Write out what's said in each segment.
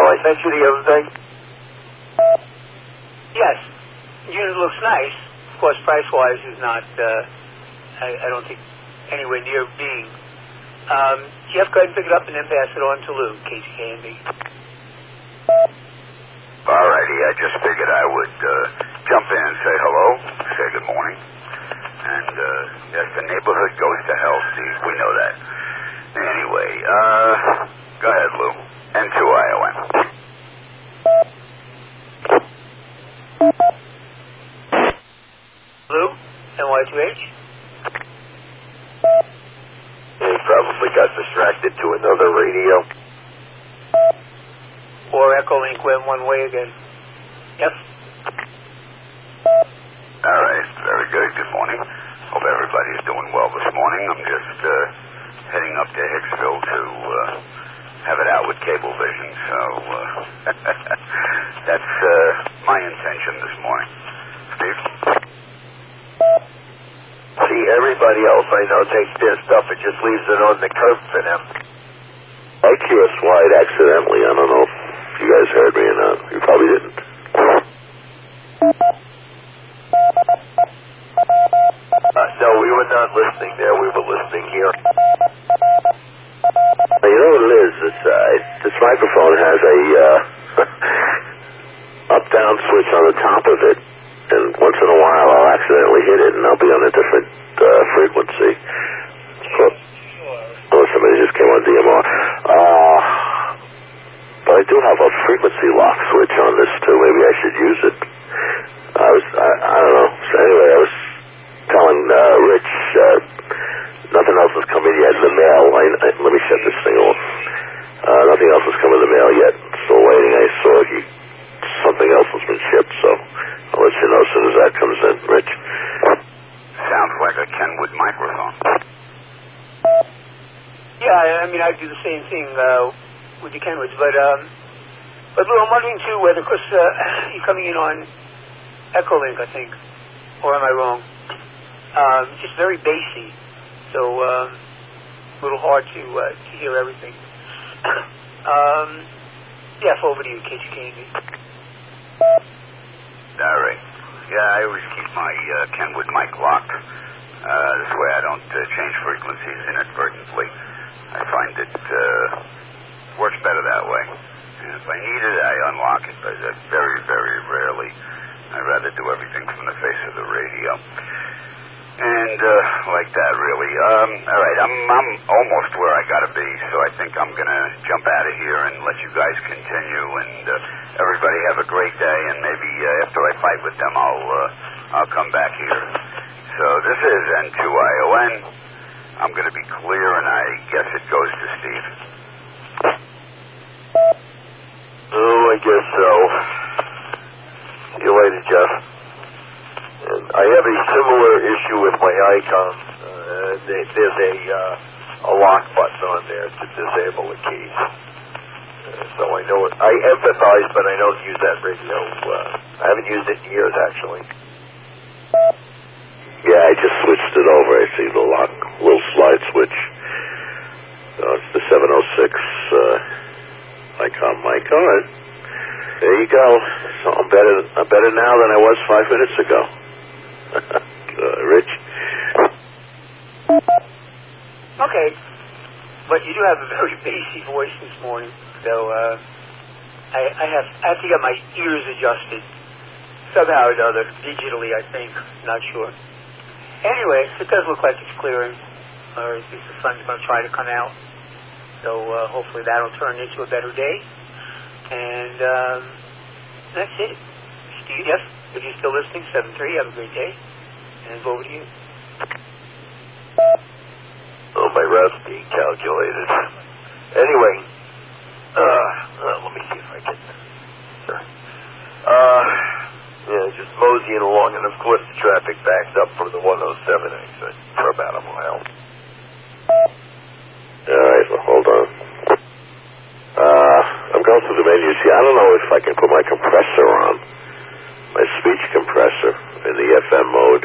I sent you the other day? Yes. The unit looks nice. Of course, price-wise is not, I don't think, anywhere near being. Jeff, go ahead and pick it up and then pass it on to Lou, KCKNB. All righty, I just figured I would jump in and say hello, say good morning. And, yes, the neighborhood goes to hell, Steve. We know that. Anyway, go ahead, Lou. N2ION. Lou, NY2H. He probably got distracted to another radio. Or Echo Link went one way again. Yep. All right, very good. Good morning. Hope everybody's doing well this morning. I'm just heading up to Hicksville to have it out with Cablevision. So that's my intention this morning. Steve? See, everybody else I know takes their stuff and just leaves it on the curb for them. I cured slide accidentally. I don't know if you guys heard me or not. You probably didn't. No, we were not listening there. We were listening here. You know what it is? This microphone has a up-down switch on the top of it, and once in a while I'll accidentally hit it, and I'll be on a different frequency. Oh, somebody just came on DMR. But I do have a frequency lock switch on this too. Maybe I should use it. I don't know. So anyway, I was telling Rich, nothing else has come in yet in the mail. Let me shut this thing off. Nothing else has come in the mail yet. Still waiting. I saw something else has been shipped, so I'll let you know as soon as that comes in. Rich? Sounds like a Kenwood microphone. Yeah, I mean, I do the same thing with the Kenwoods, but Lou, I'm wondering too whether, because you're coming in on Echo Link, I think, or am I wrong? Just very bassy, so a little hard to hear everything. Jeff, over to you, KCKNB. All right. Yeah, I always keep my Kenwood mic locked. This way I don't change frequencies inadvertently. I find it works better that way. And if I need it, I unlock it, but very, very rarely. I'd rather do everything from the face of the radio. And like that, really. All right, I'm almost where I gotta be, so I think I'm gonna jump out of here and let you guys continue. And everybody have a great day. And maybe after I fight with them, I'll come back here. So this is N2ION. I'm gonna be clear, and I guess it goes to Steve. Oh, I guess so. See you later, Jeff. And I have a similar issue with my icon. There's a lock button on there to disable the keys. So I know it. I empathize, but I don't use that radio. I haven't used it in years, actually. Yeah, I just switched it over. I see the lock, little slide switch. It's the 706 icon mic. All right. There you go. So I'm better now than I was 5 minutes ago. Rich? Okay. But you do have a very bassy voice this morning, so I have to get my ears adjusted somehow or another, digitally, I think. Not sure. Anyway, it does look like it's clearing, or at least the sun's going to try to come out. So hopefully that'll turn into a better day. And that's it. Steve, yes, if you're still listening, 7-3, have a great day. And over to you. Oh, my routes being calculated. Anyway, let me see if I can. Sure. Yeah, just moseying along, and of course the traffic backed up from the 107 exit for about a mile. All right, well, hold on. I'm going through the menu. See, I don't know if I can put my compressor on, my speech compressor in the FM mode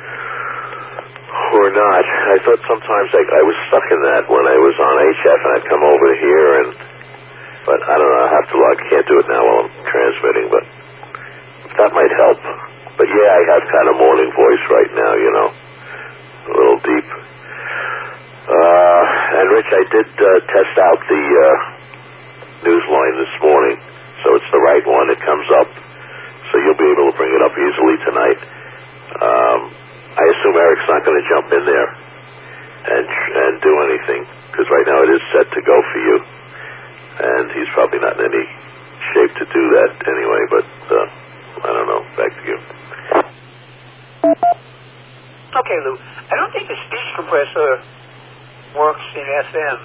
or not. I thought sometimes I was stuck in that when I was on HF, and I'd come over here and But I don't know, I have to log. I can't do it now while I'm transmitting, but that might help. But yeah, I have kind of morning voice right now, you know, a little deep. And Rich, I did test out the Newsline this morning, so it's the right one. It comes up, so you'll be able to bring it up easily tonight. I assume Eric's not going to jump in there and do anything, because right now it is set to go for you, and he's probably not in any shape to do that anyway, but I don't know. Back to you. Okay, Lou. I don't think the speech compressor works in FM.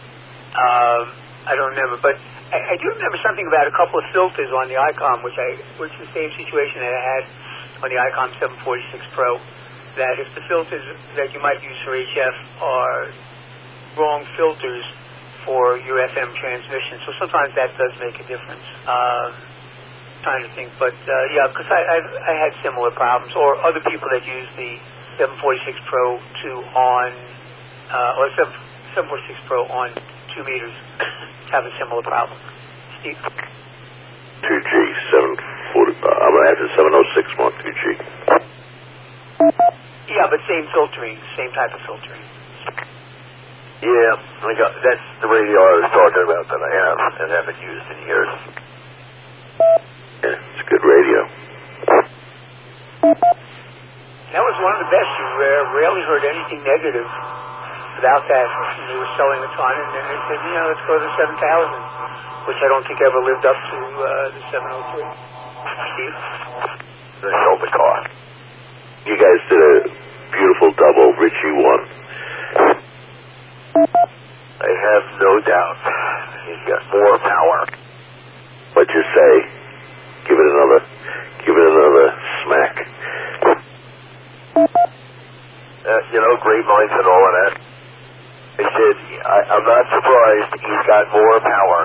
I don't remember, but I do remember something about a couple of filters on the ICOM, which is the same situation that I had on the ICOM 746 Pro, that if the filters that you might use for HF are wrong filters for your FM transmission, so sometimes that does make a difference. Trying to think, but yeah, because I had similar problems, or other people that use the 746 Pro 2 on, or 746 Pro on 2 meters have a similar problem. Steve? 2G, 740, I'm going to add the 706 Mark 2G. Yeah, but same filtering, same type of filtering. Yeah, that's the radio I was talking about that I have and haven't used in years. Yeah, it's good radio. That was one of the best. You rarely heard anything negative about that. They were selling a ton, and then they said, let's go to 7,000, which I don't think ever lived up to the 703. Steve? They sold the car. You guys did a beautiful double. Richie won. I have no doubt. He's got more power. What'd you say? Give it another smack. Great minds and all of that. I said, I'm not surprised he's got more power.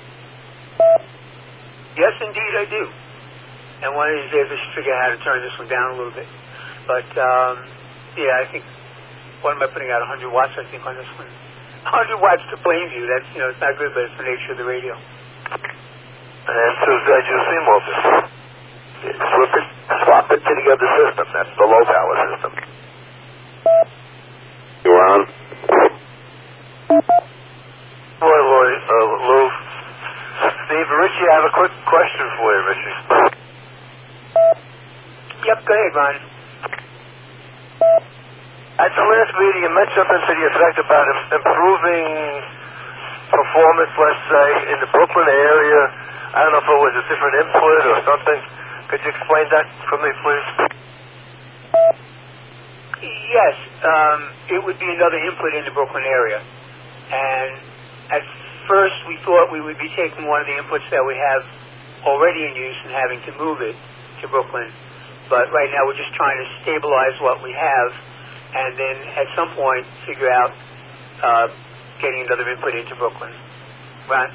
Yes, indeed, I do. And one of these days I should figure out how to turn this one down a little bit. But, yeah, I think, what am I putting out, 100 watts, I think, on this one? 100 watts to Plainview. That's, it's not good, but it's the nature of the radio. And so glad you see more of this. Swap it to the other system. That's the low power system. You on? Lou. Steve, Richie, I have a quick question for you, Richie. Yep, go ahead, Ron. At the last meeting, you mentioned something to the effect about improving performance, let's say, in the Brooklyn area. I don't know if it was a different input or something. Could you explain that for me, please? Yes, it would be another input in the Brooklyn area. And at first we thought we would be taking one of the inputs that we have already in use and having to move it to Brooklyn. But right now we're just trying to stabilize what we have and then at some point figure out getting another input into Brooklyn. Ron?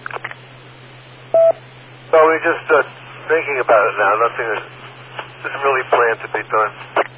Well, we're just thinking about it now. Nothing isn't really planned to be done.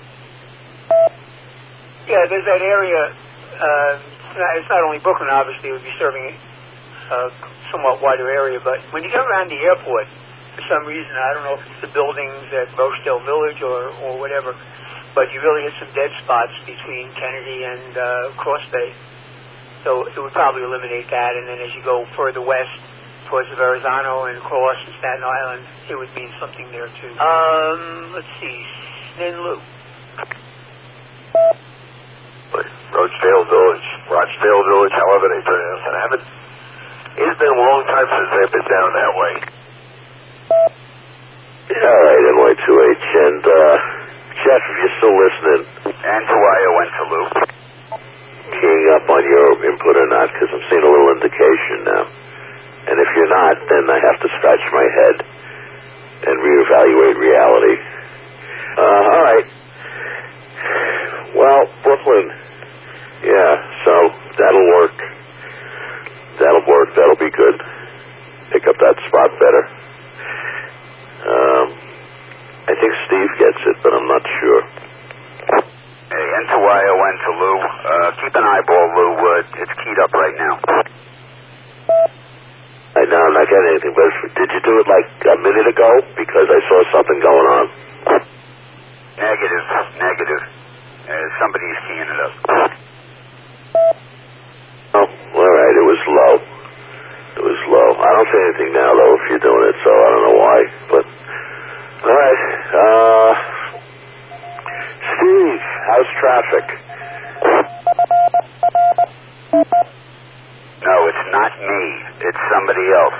Yeah, there's that area. It's not only Brooklyn, obviously. It would be serving a somewhat wider area. But when you get around the airport, for some reason, I don't know if it's the buildings at Rochdale Village or whatever, but you really hit some dead spots between Kennedy and Cross Bay. So it would probably eliminate that. And then as you go further west towards Verrazano and across and Staten Island, it would mean something there too. Let's see. Then Lou. Rochdale Village, however they pronounce it. It's been a long time since they've been down that way. Yeah, all right, NY2H. And, Jeff, if you're still listening. And Hawaii went to Lou. Keying up on your input or not, because I'm seeing a little indication now. And if you're not, then I have to scratch my head and reevaluate reality. All right. Well, Brooklyn. Yeah, so that'll work. That'll be good. Pick up that spot better. I think Steve gets it, but I'm not sure. Hey, Entawaya went to Lou. Keep an eyeball, Lou. It's keyed up right now. I now I'm not getting anything, but did you do it like a minute ago? Because I saw something going on. Negative. Somebody's keying it up. Oh, all right, it was low. I don't see anything now, though, if you're doing it, so I don't know why, but... All right, Steve, how's traffic? No, it's not me. It's somebody else.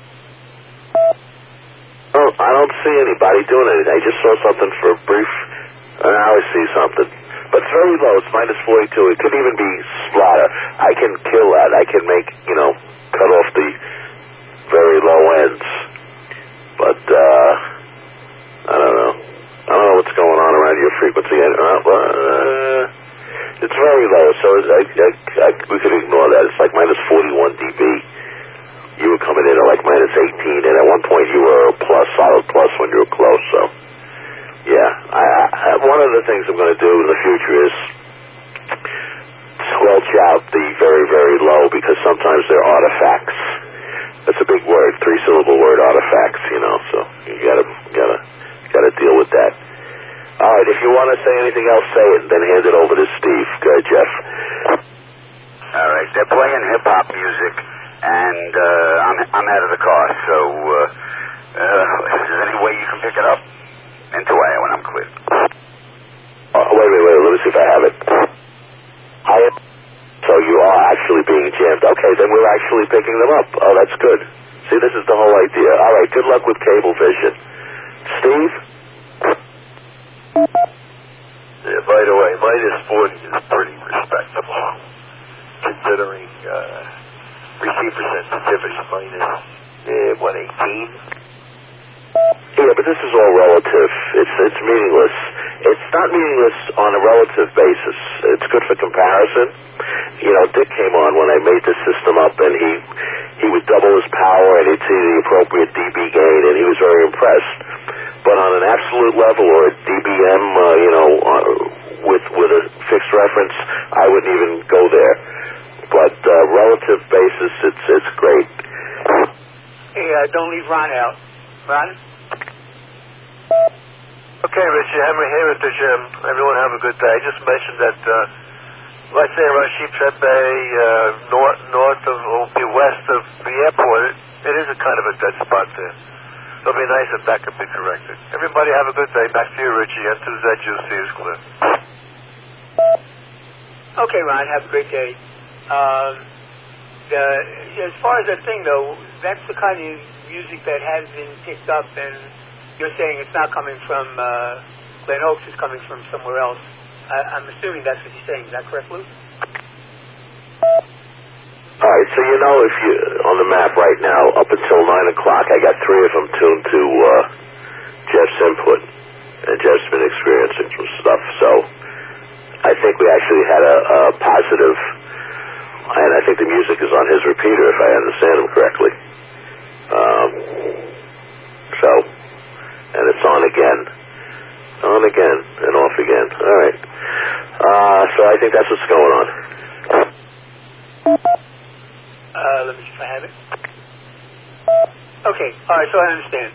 Oh, I don't see anybody doing anything. I just saw something for a brief... now I see something. But it's very low. It's minus 42. It could even be splatter. I can kill that. I can make, cut off the very low ends. But, I don't know. I don't know what's going on around your frequency. It's very low, so we could ignore that. It's like minus 41 dB. You were coming in at like minus 18, and at one point you were a solid plus when you were close, so... Yeah, one of the things I'm going to do in the future is squelch out the very, very low, because sometimes they're artifacts. That's a big word, 3-syllable word, artifacts, so you gotta deal with that. All right, if you want to say anything else, say it, and then hand it over to Steve. Go ahead, Jeff. All right, they're playing hip-hop music, and I'm out of the car, so is there any way you can pick it up? Into wire when I'm clear. Wait, let me see if I have it. So you are actually being jammed. Okay, then we're actually picking them up. Oh, that's good. See, this is the whole idea. All right, good luck with Cablevision. Steve? Yeah, by the way, minus 40 is pretty respectable, considering receiver sensitivity minus 118. Yeah, but this is all relative. It's meaningless. It's not meaningless on a relative basis. It's good for comparison. Dick came on when I made the system up, and he would double his power, and he'd see the appropriate dB gain, and he was very impressed. But on an absolute level, or a dBm, with a fixed reference, I wouldn't even go there. But relative basis, it's great. Hey, don't leave Ron out. Ron? Okay, Richie, Hammer here at the gym. Everyone have a good day. I just mentioned that, let's say around Sheep Trap Bay, north of, or west of the airport, it is a kind of a dead spot there. It'll be nice if that could be corrected. Everybody have a good day. Back to you, Richie. And to ZUC is clear. Okay, Ron, have a great day. As far as that thing, though, that's the kind of music that has been picked up, and you're saying it's not coming from Glen Oaks, it's coming from somewhere else. I'm assuming that's what you're saying. Is that correct, Lou? All right, so if you on the map right now, up until 9 o'clock, I got 3 of them tuned to Jeff's input, and Jeff's been experiencing some stuff. So I think we actually had a positive, and I think the music is on his repeater, if I understand him correctly. And it's on again, and off again. All right. So I think that's what's going on. Let me see if I have it. Okay, all right, so I understand.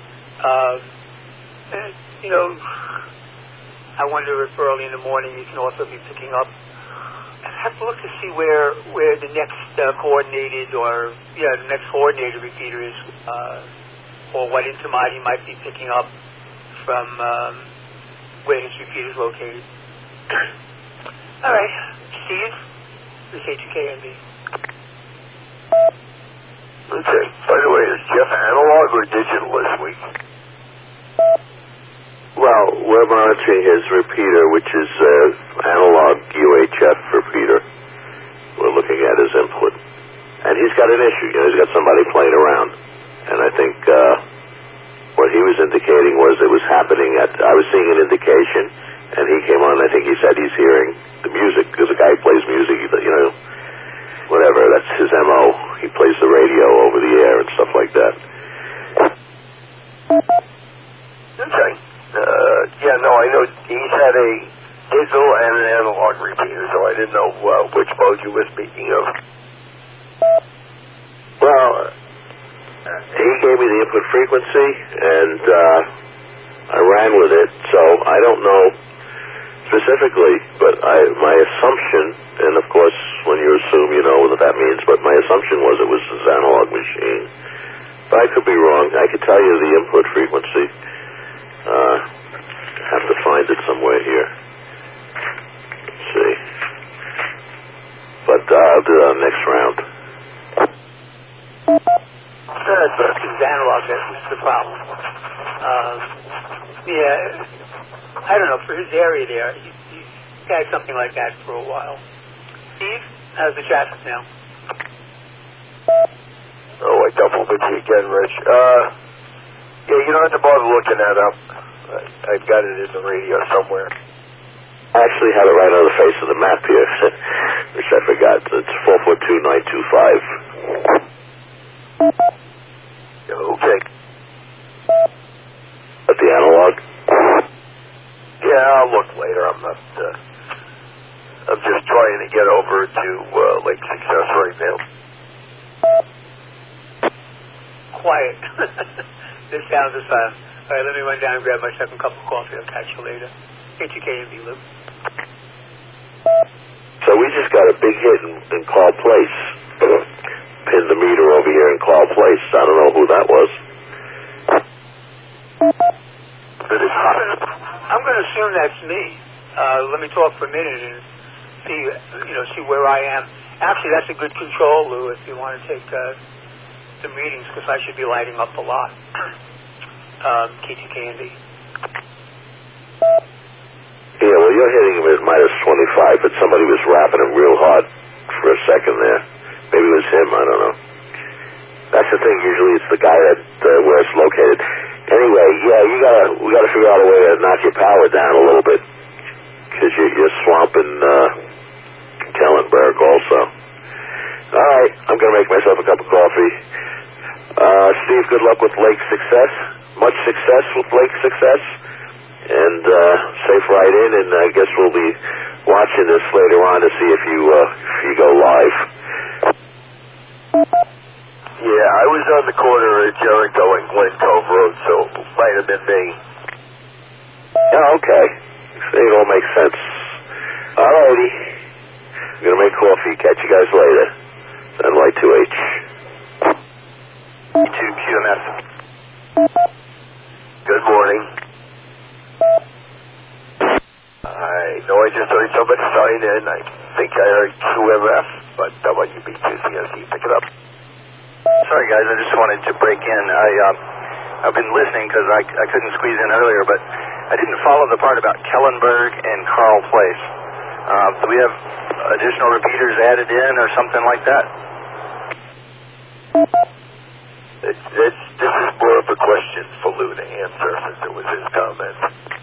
I wonder if early in the morning you can also be picking up. I have to look to see where the next coordinated repeater is, or what intermod he might be picking up from where his repeater is located. All right, Steve, this is HKNB. Okay. By the way, is Jeff analog or digital this week? Well, we're monitoring his repeater, which is analog UHF repeater. We're looking at his input. And he's got an issue. He's got somebody playing around. And I think what he was indicating was it was happening I was seeing an indication, and he came on, I think he said he's hearing the music, because the guy plays music, whatever, that's his MO. He plays the radio over the air and stuff like that. Okay. I know he's had a digital and an analog repeater, so I didn't know which mode you were speaking of. Well, gave me the input frequency, and I ran with it, so I don't know specifically, but my assumption, and of course when you assume you know what that means, but my assumption was it was this analog machine. But I could be wrong. I could tell you the input frequency. I have to find it somewhere here. Let's see. But I'll do that next round. It's analog, that's the problem. Yeah, I don't know, for his area there, he had something like that for a while. Steve, how's the traffic now? Oh, I doubled with you again, Rich. Yeah, you don't have to bother looking that up. I've got it in the radio somewhere. I actually have it right on the face of the map here, which I forgot. It's 442-925. Okay. At the analog? Yeah, I'll look later. I'm just trying to get over to Lake Success right now. Quiet. This sounds as fun. All right, let me run down and grab my second cup of coffee. I'll catch you later. HKMB, Lou. So we just got a big hit in Carl Place. Pinned the meter over here in Carl Place. I don't know who that was. I'm going to assume that's me. Let me talk for a minute and see where I am. Actually, that's a good control, Lou, if you want to take the readings, because I should be lighting up a lot. KTKND. Yeah, well, you're hitting him at -25, but somebody was rapping him real hard for a second there. Maybe it was him, I don't know. That's the thing, usually it's the guy where it's located. Anyway, yeah, we gotta figure out a way to knock your power down a little bit, because you're swamping Kellenberg also. All right, I'm gonna make myself a cup of coffee. Steve, good luck with Lake Success. Much success with Lake Success, and safe ride in. And I guess we'll be watching this later on to see if you go live. Yeah, I was on the corner of Jericho and Glen Cove Road, so it might have been me. Oh, okay. It all makes sense. All righty. I'm gonna make coffee. Catch you guys later. NY2H. E2QMS. Good morning. I know I just heard somebody sign in. I think I heard QMF, but WB2CSE. Pick it up. Sorry, guys, I just wanted to break in. I've been listening because I couldn't squeeze in earlier, but I didn't follow the part about Kellenberg and Carl Place. Do we have additional repeaters added in or something like that? This is more of a question for Lou to answer, since it was his comment.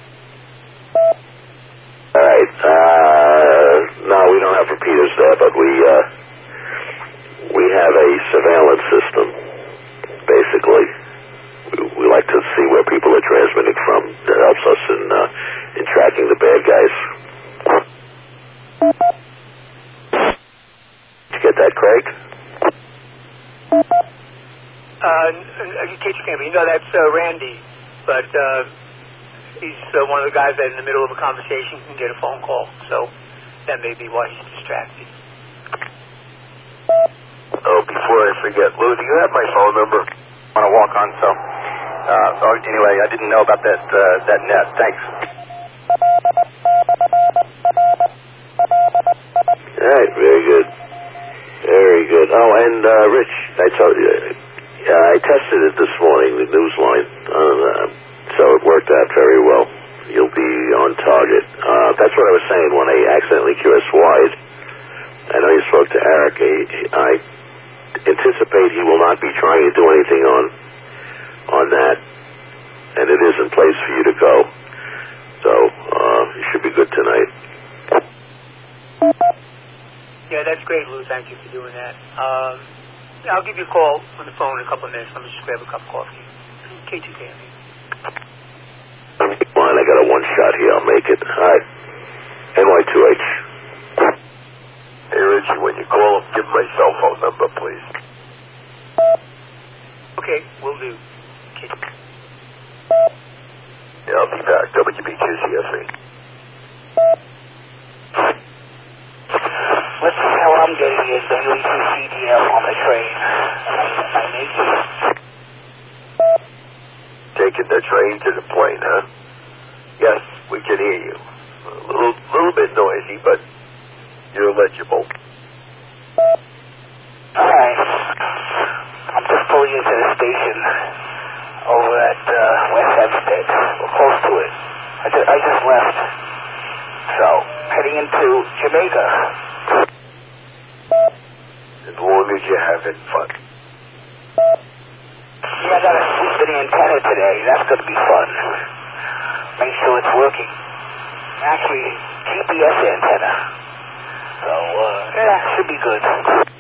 All right. No, we don't have repeaters there, but we have a surveillance system. Basically, we like to see where people are transmitting from. That helps us in tracking the bad guys. Did you get that, Craig? KTKNB, that's Randy, but he's one of the guys that in the middle of a conversation can get a phone call, so that may be why he's distracted. Oh, before I forget, Lou, do you have my phone number? I want to walk on, so anyway, I didn't know about that net. Thanks. All right, very good. Very good. Oh, and Rich, I told you, I tested it this morning, the news line, so it worked out very well. You'll be on target. That's what I was saying when I accidentally QS-Y'd. I know you spoke to Eric. I anticipate he will not be trying to do anything on that, and it is in place for you to go. So you should be good tonight. Yeah, that's great, Lou. Thank you for doing that. I'll give you a call on the phone in a couple of minutes. Let me just grab a cup of coffee. K2KNB. Fine, I got a one-shot here. I'll make it. All right. NY2H. Hey, Richie, when you call him, give my cell phone number, please. Okay, will do. Okay. Yeah, I'll be back. WB2CSE. Let's see how I'm getting is WE2CDL on the train. My nation. Taking the train to the plane, huh? Yes, we can hear you. A little bit noisy, but you're legible. Alright. I'm just pulling into the station over at West Hempstead. We're close to it. I just left. So, heading into Jamaica. As long as you're having fun. Yeah, I got a swoop in the antenna today. That's going to be fun. Make sure it's working. Actually, GPS antenna. So, yeah, should be good.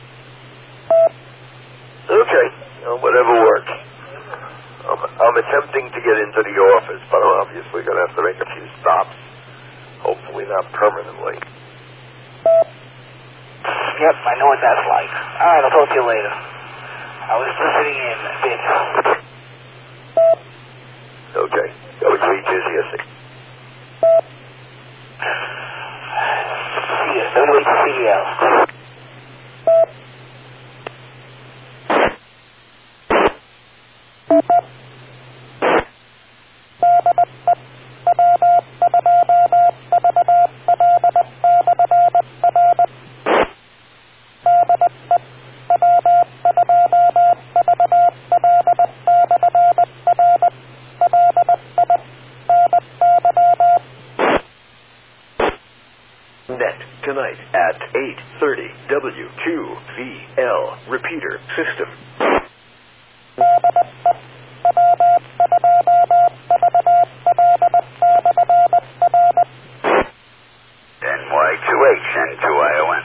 Okay, whatever works. I'm attempting to get into the office, but I'm obviously going to have to make a few stops. Hopefully not permanently. Yep, I know what that's like. Alright, I'll talk to you later. I was listening in a bit. Okay, WB2CSE. See you, WHCL. Net tonight at 8:30 W2VL repeater system. NY2H, N2ION.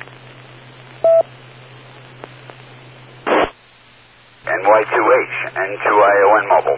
NY2H, N2ION mobile.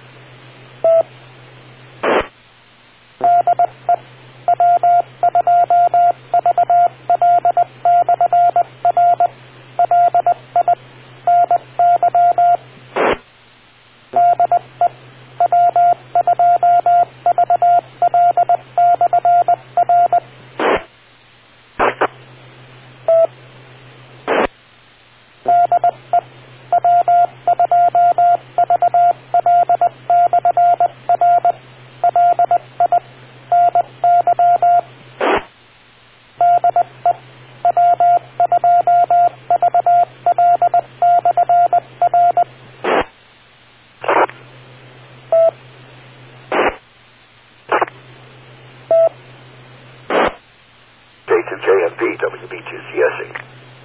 JMP, WB2CSE.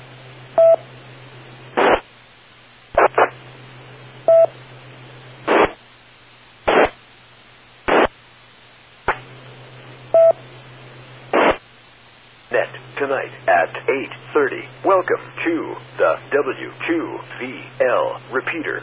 Net tonight at 8:30. Welcome to the W2VL repeater.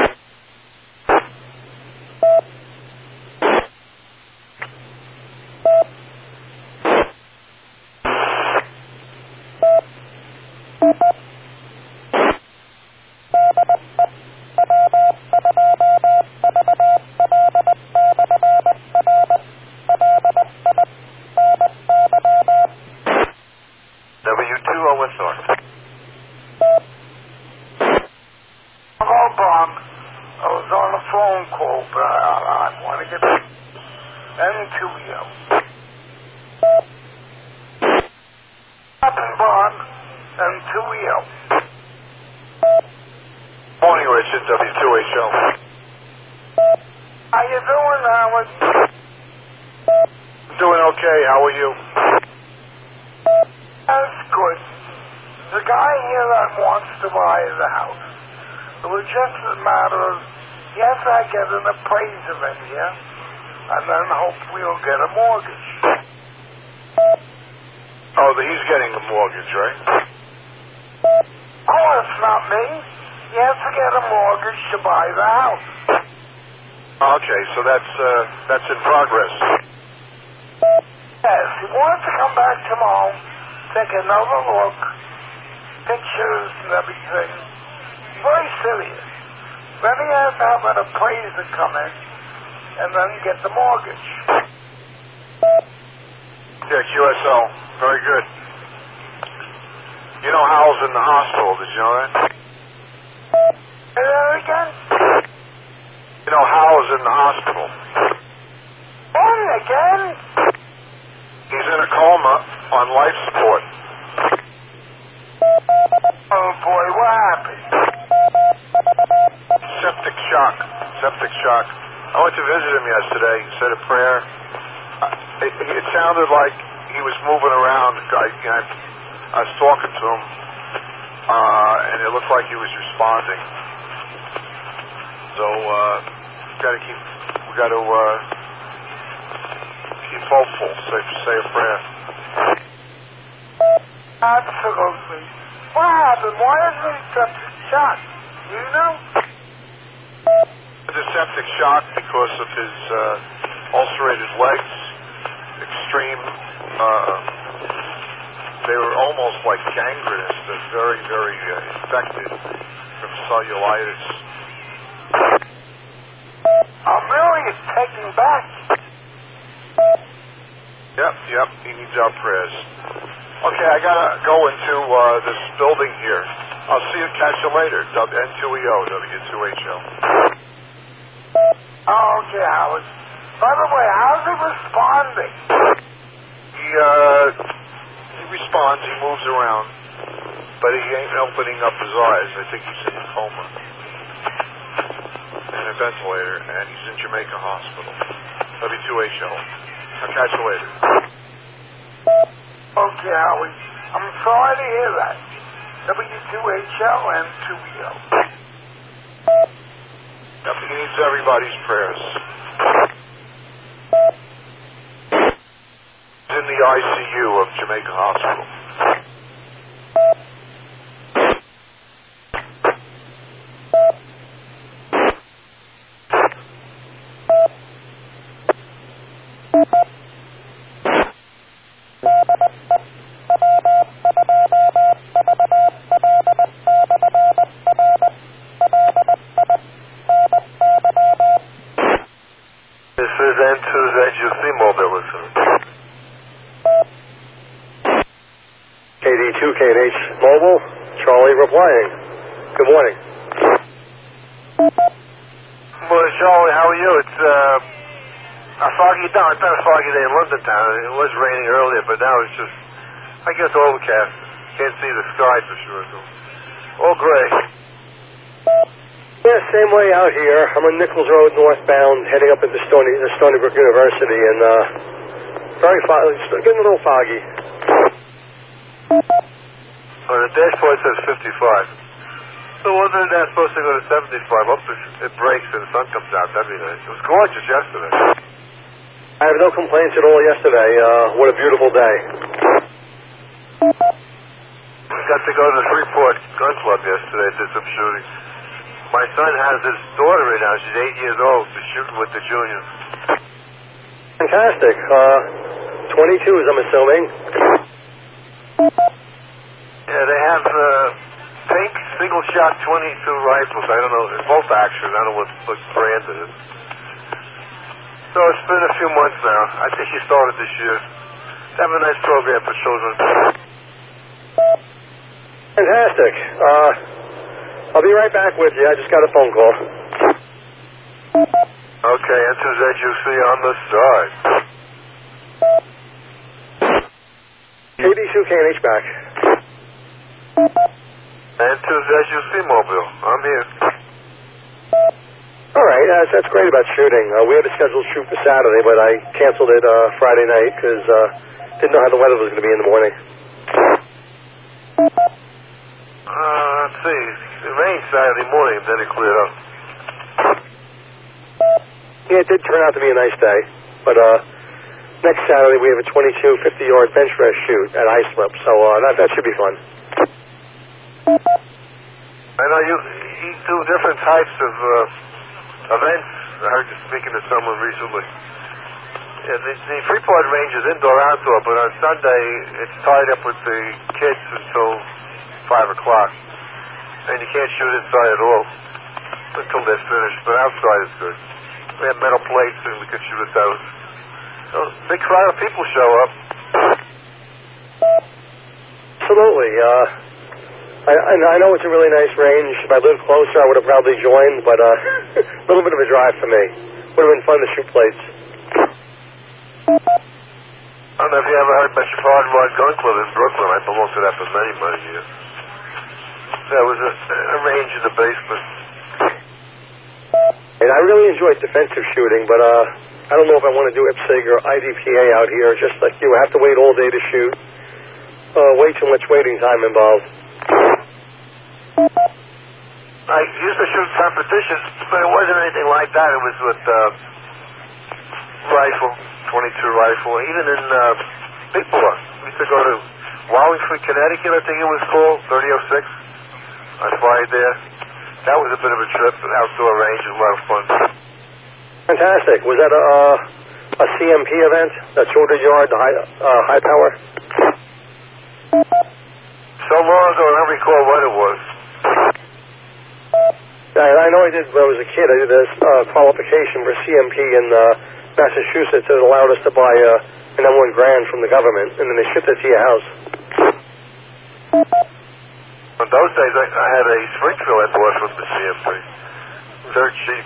W2 Owens North. Hello, Bob. I was on a phone call, but I want to get N2U. Happened, Bob. N2U. Morning, Richard, W2HO. How you doing, Howard? Doing okay, how are you? That's good. The guy here that wants to buy the house. It was just a matter of, yes, I get an appraiser in here, and then hopefully we'll get a mortgage. Oh, he's getting a mortgage, right? Of course, not me. He has to get a mortgage to buy the house. Okay, so that's in progress. Yes, he wants to come back tomorrow, take another look, pictures and everything. Very serious. Then he has to have an appraiser come in and then get the mortgage. Yeah, QSL. Very good. You know Hal's in the hospital, did you know that? Say that again? You know Hal is in the hospital. When again? He's in a coma on life support. Oh boy, what happened? Septic shock. Septic shock. I went to visit him yesterday. He said a prayer. It sounded like he was moving around. I was talking to him, and it looked like he was responding. So we got to keep hopeful. Say a prayer. Absolutely. What happened? Why isn't he septic shock? You know? The septic shock because of his ulcerated legs, extreme. They were almost like gangrenous. They're very, very infected from cellulitis. I'm really taken back. Yep. He needs our prayers. Okay, I gotta go into this building here. I'll catch you later. N2EO, W2HO. Oh, okay, Howard. By the way, how's he responding? He responds. He moves around, but he ain't opening up his eyes. I think he's in a coma and a ventilator, and he's in Jamaica Hospital. W2HO. I'll catch you later. Okay, Howard. I'm sorry to hear that. W2HL and 2EO. Yep, he needs everybody's prayers. He's in the ICU of Jamaica Hospital. This is N2's NGC mobile listening. KD2, KNH Mobile, Charlie replying. Good morning. Well, Charlie, how are you? It's a foggy day. It's not a foggy day in London town. It was raining earlier, but now it's just, I guess, overcast. Can't see the sky for sure. So all gray. Yeah, same way out here. I'm on Nichols Road northbound, heading up into Stony Brook University, and very foggy. It's getting a little foggy. On the dashboard it says 55. So wasn't that supposed to go to 75? Hope it breaks and the sun comes out. That'd be nice. It was gorgeous yesterday. I have no complaints at all yesterday. What a beautiful day. Got to go to the Freeport Gun Club yesterday, did some shooting. My son has his daughter right now. She's 8 years old. She's shooting with the juniors. Fantastic. 22s, I'm assuming. Yeah, they have pink single-shot 22 rifles. I don't know. They're both action. I don't know what brand it is. So it's been a few months now. I think she started this year. They have a nice program for children. Fantastic. I'll be right back with you. I just got a phone call. Okay, N2's NGC on the side. KD2, KNH back. N2's NGC mobile. I'm here. All right, that's great about shooting. We had a scheduled shoot for Saturday, but I canceled it Friday night because didn't know how the weather was going to be in the morning. Let's see. It rained Saturday morning, then it cleared up. Yeah, it did turn out to be a nice day, but next Saturday we have a 22 50-yard bench press shoot at Islip, so that should be fun. I know you do different types of events. I heard you speaking to someone recently. Yeah, the Freeport range is indoor-outdoor, but on Sunday it's tied up with the kids until 5 o'clock. And you can't shoot inside at all. until they're finished. But outside is good. We have metal plates and we could shoot at those. So big crowd of people show up. Absolutely. I know it's a really nice range. If I lived closer, I would have probably joined, but a little bit of a drive for me. Would have been fun to shoot plates. I don't know if you ever heard about Shepard Rod Gun Club in Brooklyn. I belonged to that for many, many years. There was a range in the basement. And I really enjoyed defensive shooting, but I don't know if I want to do IPSC or IDPA out here. Just like you have to wait all day to shoot. Way too much waiting time involved. I used to shoot competitions, but it wasn't anything like that. It was with rifle, 22 rifle, even in big bore. We used to go to Wallingford, Connecticut, I think it was called, 3006. I fired there. That was a bit of a trip, an outdoor range, a lot of fun. Fantastic. Was that a CMP event? That 200-yard, the high power? So long ago, I don't recall what it was. I know I did when I was a kid. I did this qualification for CMP in Massachusetts. It allowed us to buy an M1 Grand from the government, and then they shipped it to your house. In those days, I had a Springfield I bought from the CMP. Dirt cheap.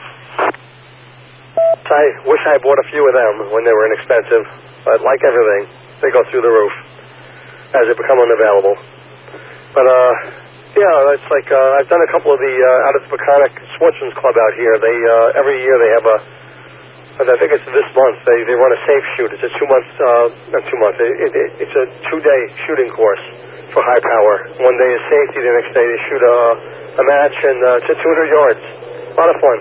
I wish I bought a few of them when they were inexpensive, but like everything, they go through the roof as they become unavailable. But, yeah, it's like I've done a couple of the out at the Peconic Sportsman's Club out here. They every year they have I think it's this month, they run a safe shoot. It's a 2 month, not 2 months, it's a 2-day shooting course for high power. One day is safety, the next day they shoot a match, and it's at 200 yards. A lot of fun.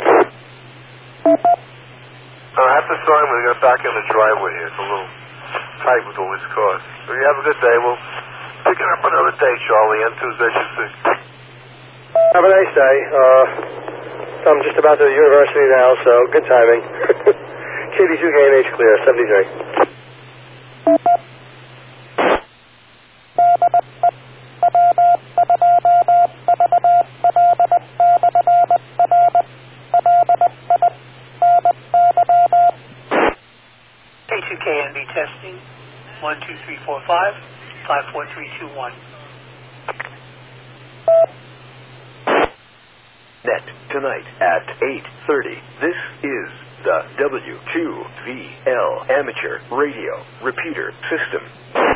After starting, we're going to back in the driveway here. It's a little tight with all these cars. So you have a good day. We'll pick it up another day, Charlie, on Tuesday, should see. Have a nice day. I'm just about to the university now, so good timing. KD2KNH clear, 73. K2KNB testing, 12345, 54321. Net tonight at 8:30. This is the W2VL Amateur Radio Repeater System.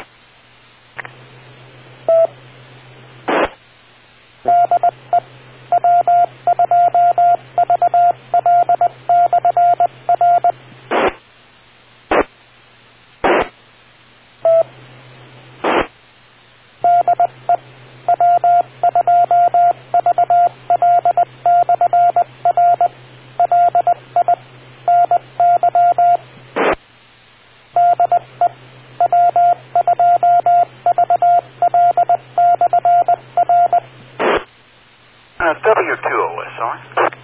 W2OSR.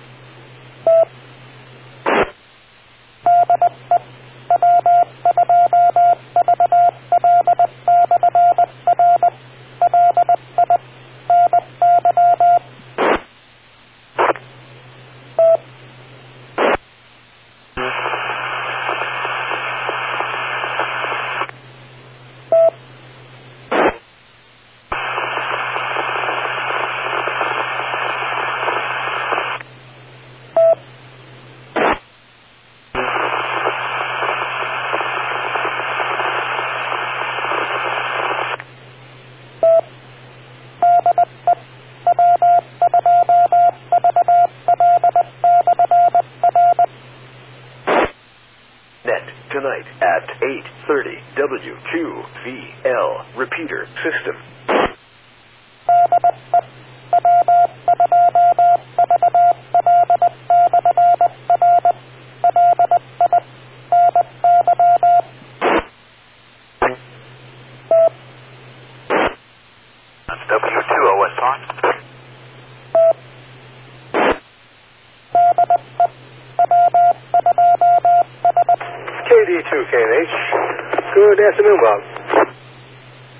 Tonight at 8:30, W2VL Repeater System. W2OSR. KD2KNH. Good afternoon, Bob.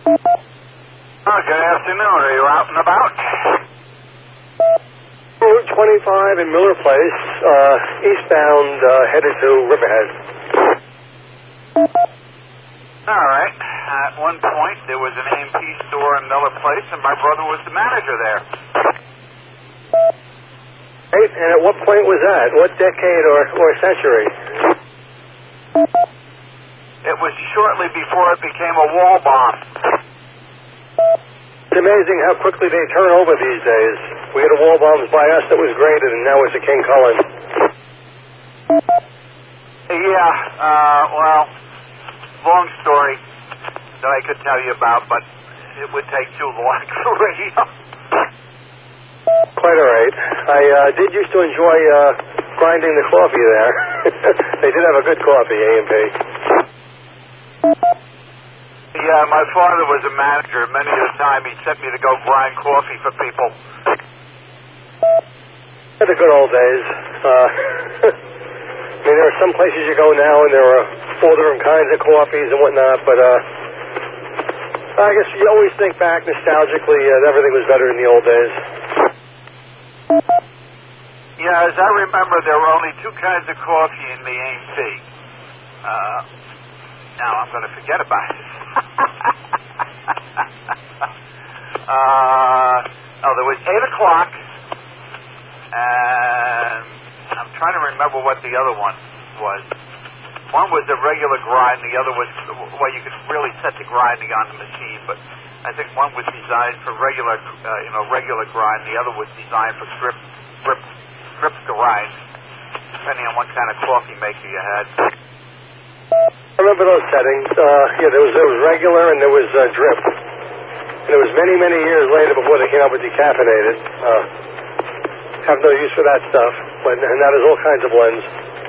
Oh, good afternoon. Are you out and about? Oh, 25 in Miller Place, eastbound, headed to Riverhead. All right. At one point, there was an A&P store in Miller Place, and my brother was the manager there. Right, and at what point was that? What decade or century? It was shortly before it became a wall bomb. It's amazing how quickly they turn over these days. We had a wall bombs by us that was graded, and now it's a King Cullen. Yeah, well, long story that I could tell you about, but it would take too long for radio. Quite all right. I did used to enjoy grinding the coffee there. They did have a good coffee, A&P. Yeah, my father was a manager. Many of the time he'd sent me to go grind coffee for people. The good old days. I mean, there are some places you go now and there are all different kinds of coffees and whatnot, but I guess you always think back nostalgically that everything was better in the old days. Yeah, as I remember, there were only two kinds of coffee in the A&P. Now I'm going to forget about it. There was 8 o'clock, and I'm trying to remember what the other one was. One was a regular grind, the other was, well, you could really set the grinding on the machine, but I think one was designed for regular grind, the other was designed for drip grind, depending on what kind of coffee maker you had. I remember those settings. There was regular and there was drip. And it was many, many years later before they came up with decaffeinated. Have no use for that stuff. And now there's all kinds of blends.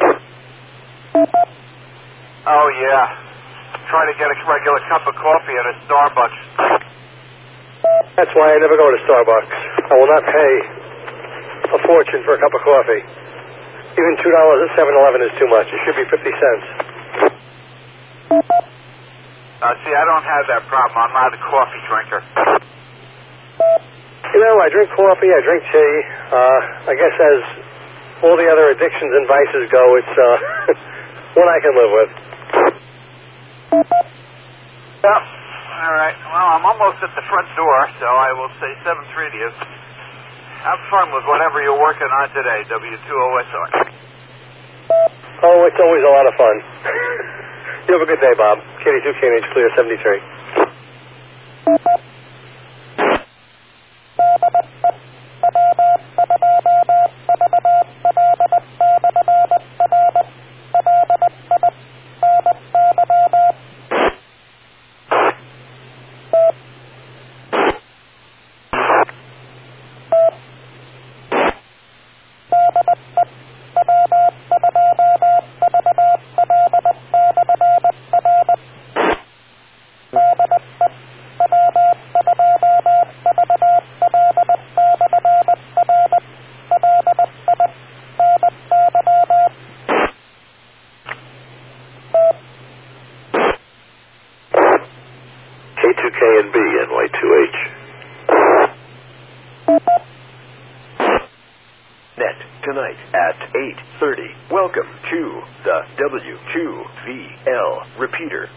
Oh, yeah. Try to get a regular cup of coffee at a Starbucks. That's why I never go to Starbucks. I will not pay a fortune for a cup of coffee. Even $2 at 7-Eleven is too much. It should be 50 cents. See, I don't have that problem. I'm not a coffee drinker. You know, I drink coffee, I drink tea. I guess as all the other addictions and vices go, it's one I can live with. Well, all right. Well, I'm almost at the front door, so I will say 7-3 to you. Have fun with whatever you're working on today, W2OSR. Oh, it's always a lot of fun. You have a good day, Bob. KD2 KNH Clear 73. K2K and B, NY2H. Net tonight at 8:30. Welcome to the W2VL repeater.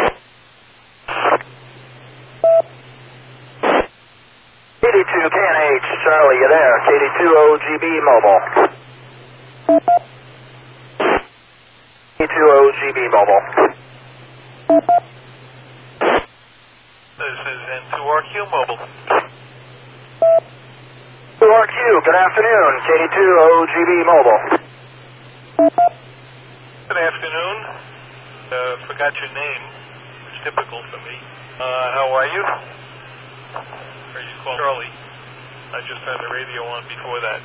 KD2 KNH, Charlie, you there? KD2 OGB Mobile. KD2 OGB Mobile. This is N2RQ Mobile. 2RQ, good afternoon. KD2 OGB Mobile. Good afternoon. Forgot your name. It's typical for me. How are you? Heard you call Charlie. I just had the radio on before that.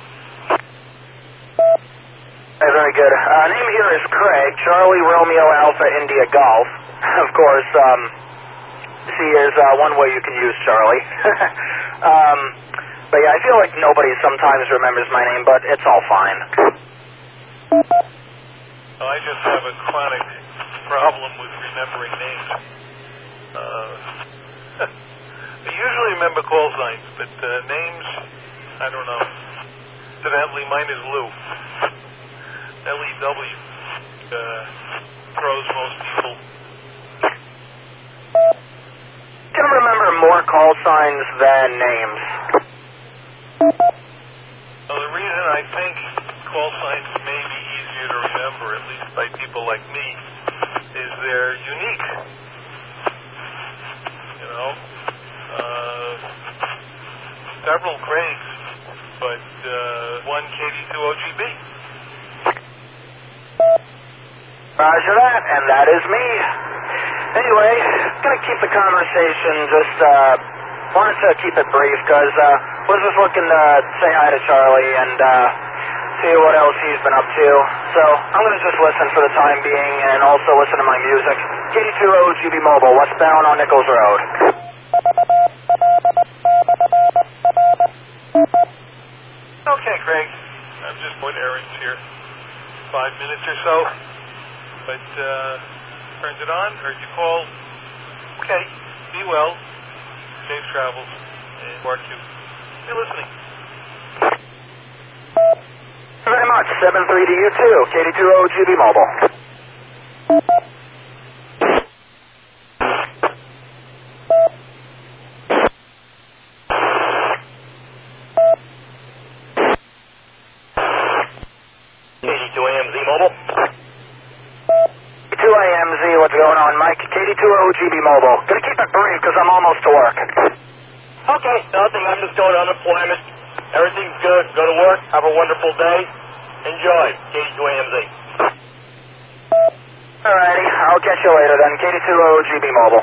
Hey, very good. Name here is Craig, Charlie Romeo Alpha India Golf. Of course, C is one way you can use Charlie. But yeah, I feel like nobody sometimes remembers my name, but it's all fine. Well, I just have a chronic problem with remembering names. I usually remember call signs, but names, I don't know. mine is Lou. L-E-W. Throws most people. Can remember more call signs than names. Well, the reason I think call signs may be easier to remember, at least by people like me, is they're unique. You know? Several Craigs, but one KD2OGB. Roger that, and that is me. Anyway, gonna keep the conversation just, wanted to keep it brief, because, was just looking to say hi to Charlie and, see what else he's been up to. So, I'm gonna just listen for the time being and also listen to my music. KD2OGB Mobile, westbound on Nichols Road. Okay, Craig. I'm just doing errands here. 5 minutes or so. But, turned it on, heard you call. Okay, be well. Safe travels. And work you. Be listening. Thank you very much. 7-3 to you too. KD2OGB Mobile. KD2AMZ Mobile. KD2AMZ, what's going on, Mike? KD2OGB Mobile. Gonna keep it brief because I'm almost to work. Okay, nothing. I'm just going on unemployment. Everything's good. Go to work. Have a wonderful day. Enjoy. KD2AMZ. Alrighty, I'll catch you later then. KD2OGB Mobile.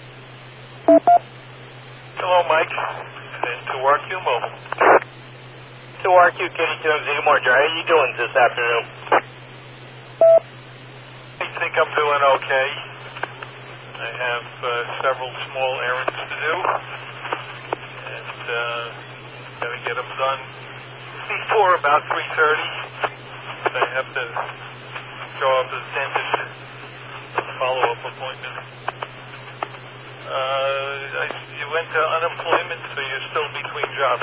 Hello, Mike. And to work you, mobile. To work, you KD2AMZ. Good morning, Jerry. How you doing this afternoon? I think I'm doing okay. I have several small errands to do. And got to get them done before about 3:30. I have to go up to the dentist for a follow-up appointment. You went to unemployment, so you're still between jobs.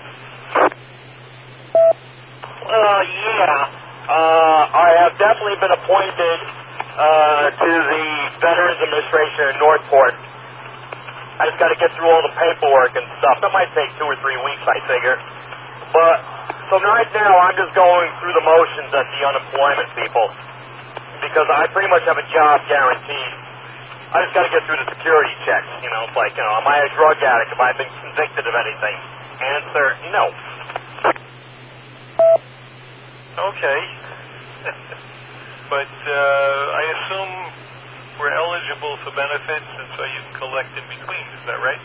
Yeah. I have definitely been appointed to the Veterans Administration in Northport. I just got to get through all the paperwork and stuff. That might take 2 or 3 weeks, I figure. But, so right now I'm just going through the motions at the unemployment people because I pretty much have a job guaranteed. I just got to get through the security checks, you know. It's like, you know, am I a drug addict? Have I been convicted of anything? Answer, no. Okay. But I assume we're eligible for benefits, and so you can collect in between. Is that right?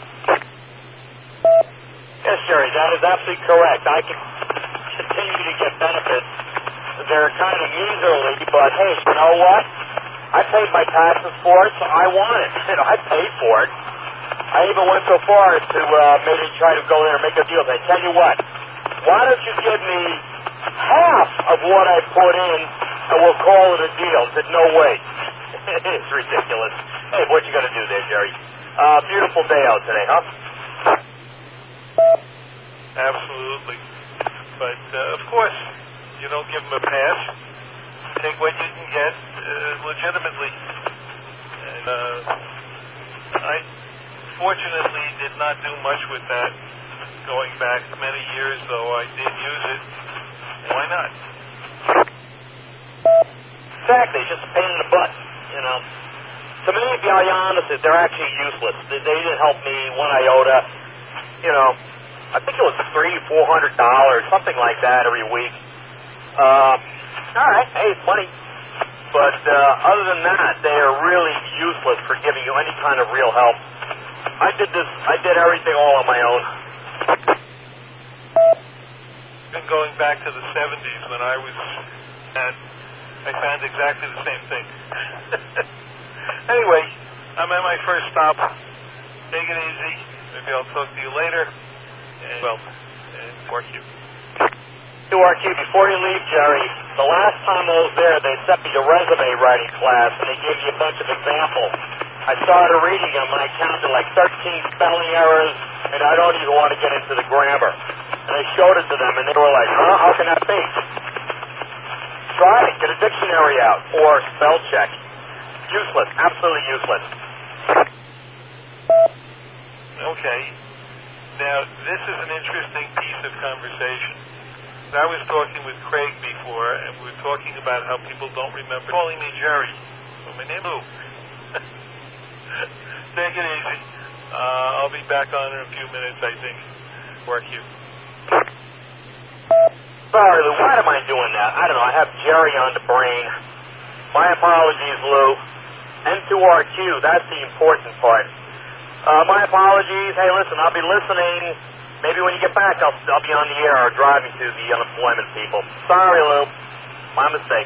Yes, Jerry, that is absolutely correct. I can continue to get benefits. They're kind of meagerly, but hey, you know what? I paid my taxes for it, so I want it. You know, I paid for it. I even went so far as to maybe try to go there and make a deal. I tell you what, why don't you give me half of what I put in, and we'll call it a deal. I said, no way. It's ridiculous. Hey, what you gonna do there, Jerry? Beautiful day out today, huh? Absolutely. But, of course, you don't give them a pass. Take what you can get legitimately. And I fortunately did not do much with that going back many years, though I did use it. And why not? Exactly. It's just a pain in the butt, you know. To me, to be honest, they're actually useless. They didn't help me one iota. You know, I think it was $300-400, something like that every week. All right, hey, it's money. But other than that, they are really useless for giving you any kind of real help. I did everything all on my own. Been going back to the 70s when I was at, I found exactly the same thing. Anyway, I'm at my first stop. Take it easy. Maybe I'll talk to you later. And, well, work you. To work you. Before you leave, Jerry, the last time I was there, they sent me a resume writing class, and they gave me a bunch of examples. I started reading them, and I counted like 13 spelling errors, and I don't even want to get into the grammar. And I showed it to them, and they were like, huh, how can that be? Try it. Get a dictionary out. Or spell check. Useless. Absolutely useless. Okay. Now, this is an interesting piece of conversation. I was talking with Craig before, and we were talking about how people don't remember calling me Jerry. So my name is Lou. Take it easy. I'll be back on in a few minutes, I think. Work you. Sorry, Lou. Why am I doing that? I don't know. I have Jerry on the brain. My apologies, Lou. N2RQ, that's the important part. My apologies. Hey, listen, I'll be listening. Maybe when you get back, I'll be on the air or driving to the unemployment people. Sorry, Lou. My mistake.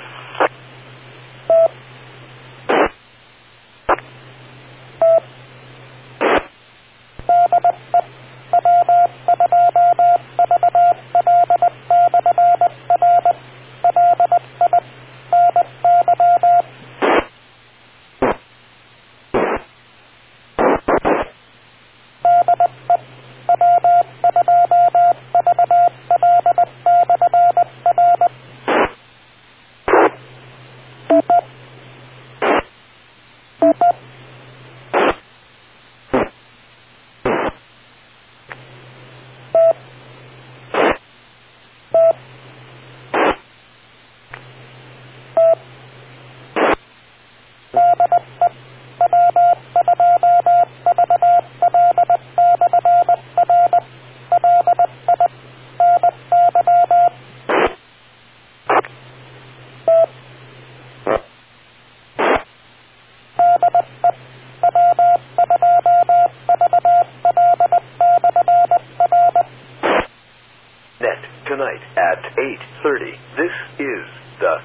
Tonight at 8:30, this is the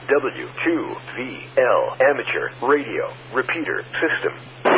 W2VL Amateur Radio Repeater System.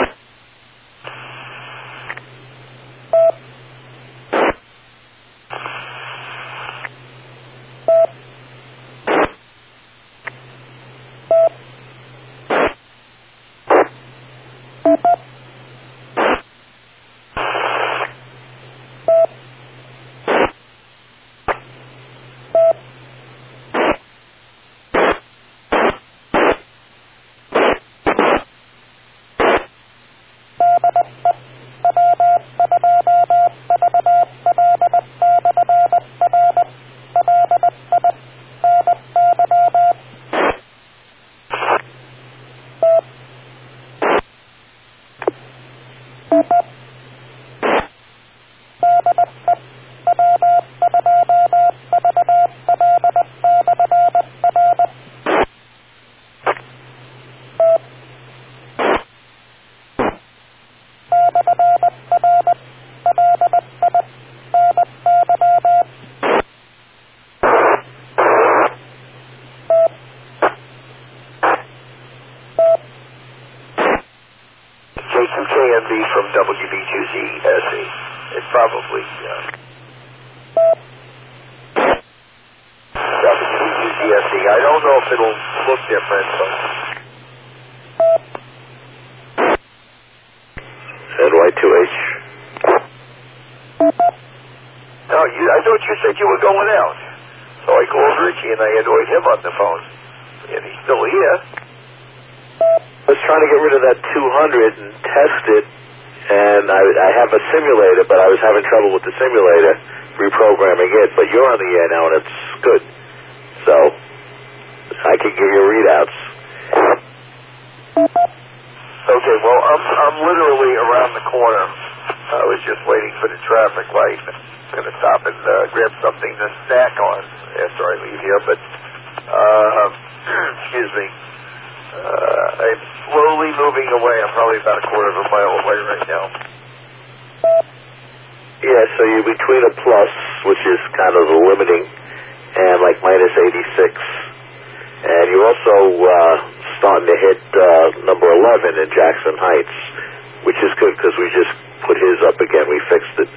From WBGZ-SE. It probably, WBGZ-SE. I don't know if it'll look different, but... NY2H. No, I thought you said you were going out. So I called Richie and I annoyed him on the phone. And he's still here. I was trying to get rid of that 200 and test it. And I have a simulator, but I was having trouble with the simulator, reprogramming it. But you're on the air now, and it's good. So I can give you readouts. Okay, well, I'm literally around the corner. I was just waiting for the traffic light. I'm going to stop and grab something to snack on after I leave here. But, excuse me. I'm slowly moving away. I'm probably about a quarter of a mile away right now. Yeah, so you're between a plus, which is kind of the limiting, and like minus 86. And you're also starting to hit number 11 in Jackson Heights, which is good because we just put his up again. We fixed it.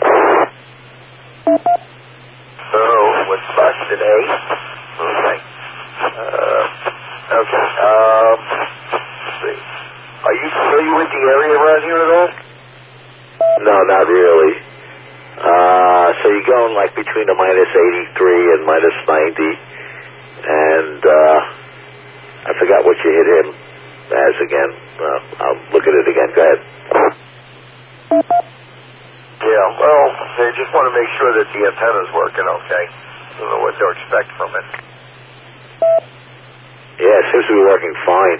So, what's box today? Okay. Okay, let's see. Are you familiar with the area around here at all? No, not really. So you go zone like between a minus 83 and minus 90, and I forgot what you hit him as again. I'll look at it again. Go ahead. Yeah, well, they just want to make sure that the antenna's working okay. I don't know what to expect from it. Yeah, it seems to be working fine.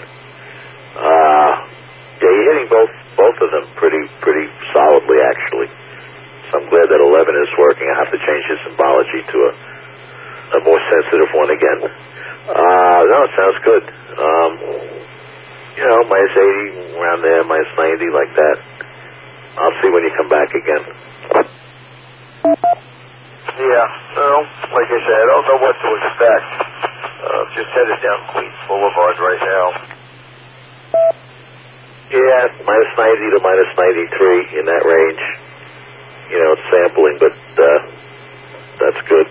Yeah, you're hitting both of them pretty solidly, actually. So I'm glad that 11 is working. I have to change the symbology to a more sensitive one again. No, it sounds good. You know, minus 80 around there, minus 90 like that. I'll see when you come back again. Yeah, well, like I said, I don't know what to expect. Just headed down Queens Boulevard right now. Yeah, minus 90 to minus 93 in that range. You know, it's sampling, but that's good.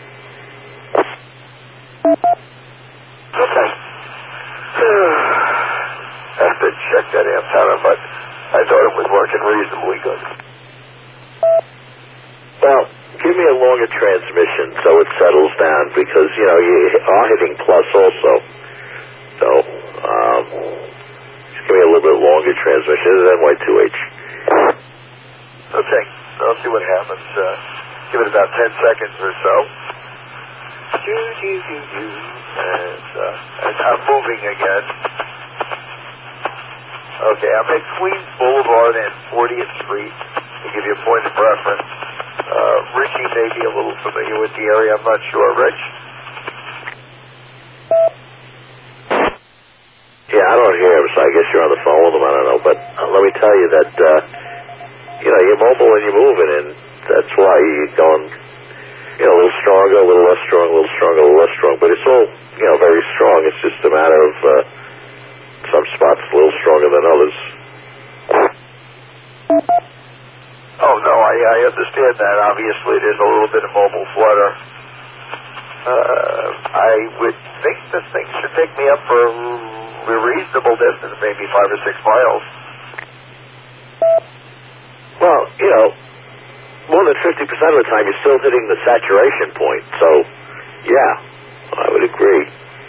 Okay. Have to check that antenna, but I thought it was working reasonably good. Well, give me a longer transmission so it settles down, because, you know, you are hitting plus also. So, just give me a little bit longer transmission. This is NY2H. Okay, I'll see what happens. Give it about 10 seconds or so. And I'm moving again. Okay, I'm at Queens Boulevard and 40th Street to give you a point of reference. Richie may be a little familiar with the area. I'm not sure. Rich? Yeah, I don't hear him, so I guess you're on the phone with him. I don't know. But let me tell you that, you know, you're mobile and you're moving, and that's why you're going, you know, a little stronger, a little less strong, a little stronger, a little less strong. But it's all, you know, very strong. It's just a matter of some spots a little stronger than others. Oh, no, I understand that. Obviously, there's a little bit of mobile flutter. I would think this thing should take me up for a reasonable distance, maybe 5 or 6 miles. Well, you know, more than 50% of the time you're still hitting the saturation point. So, yeah, I would agree.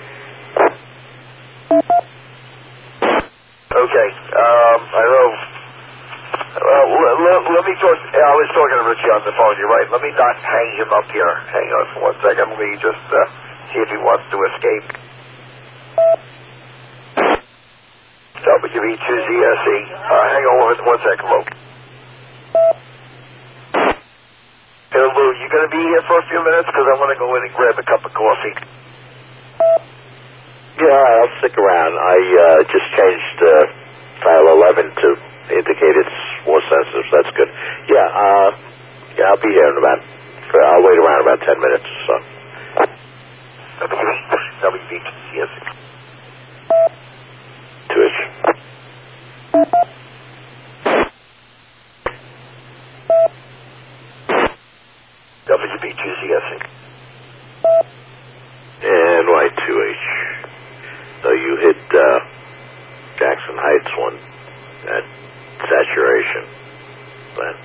Okay, I don't know. Let me talk. I was talking to Richie on the phone. You're right. Let me not hang him up here. Hang on for 1 second. Let me just see if he wants to escape. WV2ZSE. Hang on 1 second, Lou. Hey, Lou, you going to be here for a few minutes? Because I want to go in and grab a cup of coffee. Yeah, I'll stick around. I just changed file 11 to indicate it's more sensitive, so that's good. Yeah, I'll be here in I'll wait around about 10 minutes or so. WV2ZSE. 2H. WV2ZSE. NY2H. So you hit Jackson Heights one at saturation. But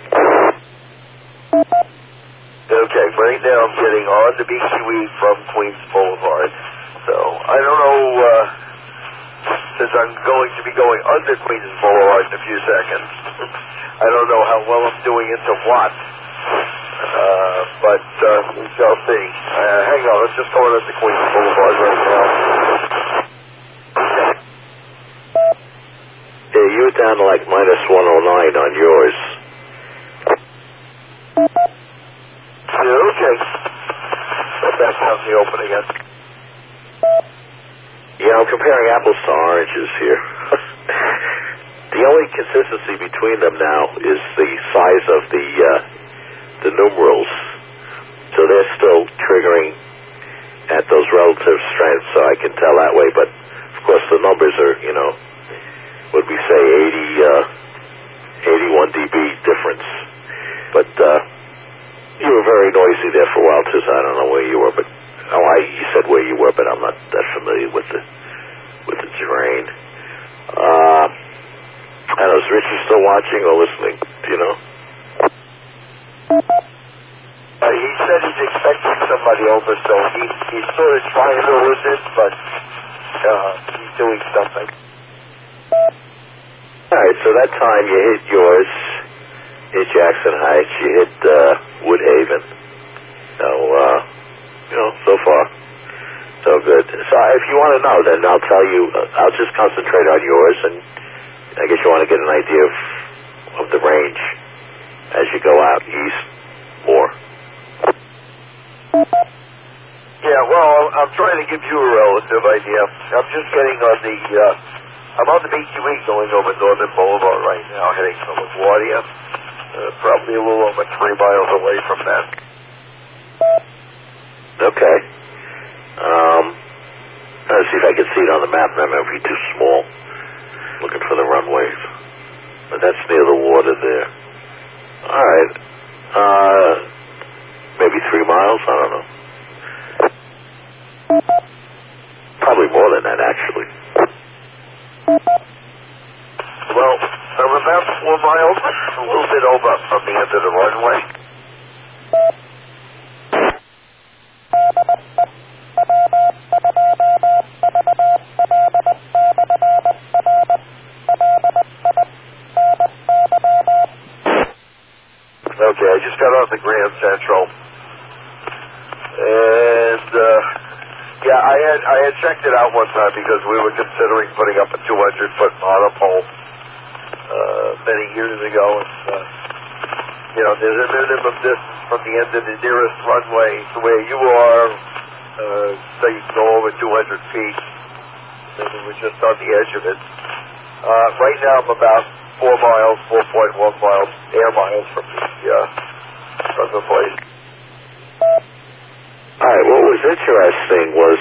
okay, right now I'm getting on the BQE from Queens Boulevard. So I don't know, since I'm going to be going under Queens Boulevard in a few seconds, I don't know how well I'm doing into watts. But we shall see. Hang on, let's just go on to Queens Boulevard right now. yeah, you were down to like minus 109 on yours. Yeah, okay. Let that out in the open again. Yeah, I'm comparing apples to oranges here. The only consistency between them now is the size of the numerals. So they're still triggering at those relative strengths, so I can tell that way. But, of course, the numbers are, you know, would we say 81 dB difference. But you were very noisy there for a while, too, so I don't know where you were. But you said where you were, but I'm not that familiar with the terrain. I don't know, is Richie still watching or listening? Do you know? He said he's expecting somebody over, so he's sort of trying to listen, but he's doing something. All right, so that time you hit yours, hit Jackson Heights, you hit Woodhaven. So, so far, so good. So if you want to know, then I'll tell you, I'll just concentrate on yours, and I guess you want to get an idea of the range as you go out east more. Yeah, well, I'm trying to give you a relative idea. I'm just getting on I'm on the BQE going over Northern Boulevard right now, heading from LaGuardia. Probably a little over 3 miles away from that. Okay. Let's see if I can see it on the map. That might be too small. Looking for the runways. But that's near the water there. All right. Maybe 3 miles? I don't know. Probably more than that, actually. Well, I'm about 4 miles, a little bit over from the end of the runway. Okay, I just got off the Grand Central. And, I had checked it out one time because we were considering putting up a 200-foot monopole many years ago. And, there's a minimum distance from the end of the nearest runway to where you are, so you can go over 200 feet. And we were just on the edge of it. Right now I'm about 4 miles, 4.1 miles, air miles from the place. All right, what was interesting was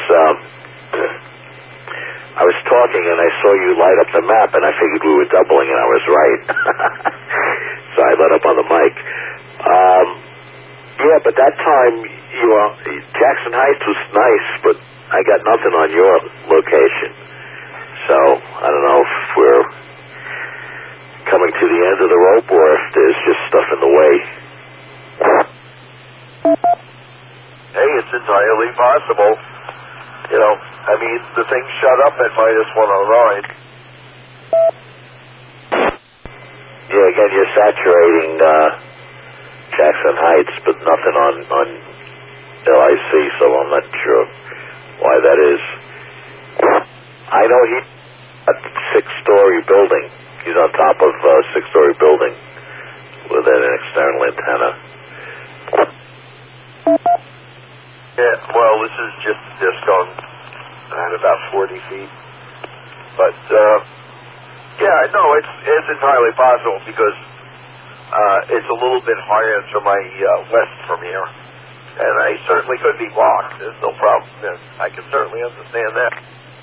I was talking and I saw you light up the map, and I figured we were doubling, and I was right. So I let up on the mic. Yeah, but that time, Jackson Heights was nice, but I got nothing on your location. So I don't know if we're coming to the end of the rope or if there's just stuff in the way. Hey, it's entirely possible. The thing shut up at -109. Yeah, again, you're saturating Jackson Heights, but nothing on LIC, so I'm not sure why that is. I know he's a 6-story building. He's on top of a 6-story building with an external antenna. Yeah, well, this is just a disc on at about 40 feet. But, it's entirely possible because it's a little bit higher to my west from here. And I certainly could be blocked. There's no problem. I can certainly understand that.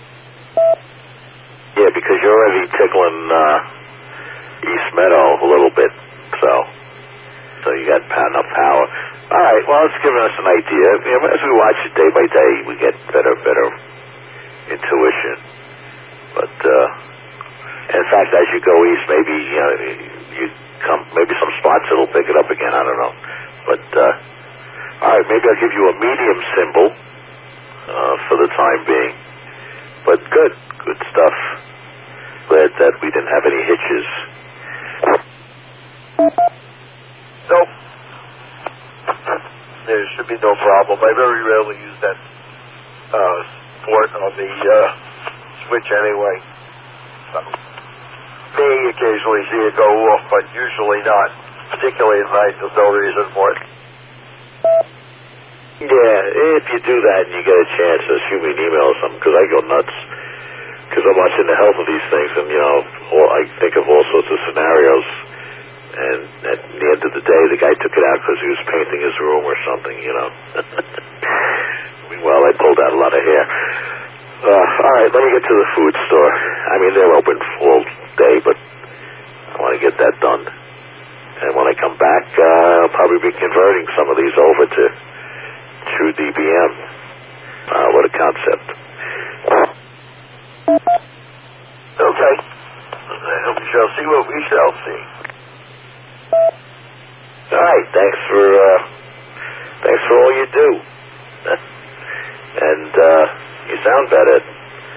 Yeah, because you're already tickling East Meadow a little bit, so you got enough power. All right, well, it's giving us an idea. As we watch it day by day, we get better intuition. But in fact, as you go east, maybe maybe some spots it'll pick it up again. I don't know. But all right, maybe I'll give you a medium symbol for the time being. But good stuff. Glad that we didn't have any hitches. So there should be no problem. I very rarely use that port on the switch anyway. So, may occasionally see it go off, but usually not. Particularly at night, there's no reason for it. Yeah, if you do that and you get a chance, shoot me an email or something, because I go nuts. Because I'm watching the health of these things, and, I think of all sorts of scenarios. And at the end of the day, the guy took it out because he was painting his room or something, Meanwhile, I pulled out a lot of hair. All right, let me get to the food store. They're open all day, but I want to get that done. And when I come back, I'll probably be converting some of these over to True DBM. What a concept. Okay. We shall see what we shall see. All right, thanks for for all you do. And you sound better.